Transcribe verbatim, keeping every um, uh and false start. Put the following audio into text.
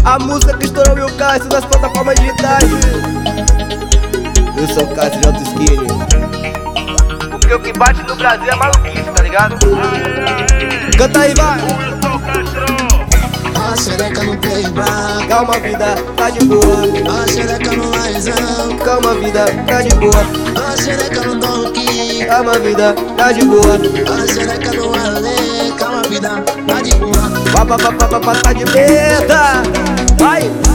A música que estourou Will Castro nas plataformas digitais. Eu sou o Castro de Alto Skinny. Porque o que bate no Brasil é maluquice, tá ligado? Canta aí, vai! A xereca no playback, Calma, vida, tá de boa. a xereca no laizão, Calma, vida, tá de boa. a xereca no donkey, Calma, vida, tá de boa. a xereca no ale, calma vida, tá de boa. Pá, pá, pá, pá, pá, tá de merda. Vai!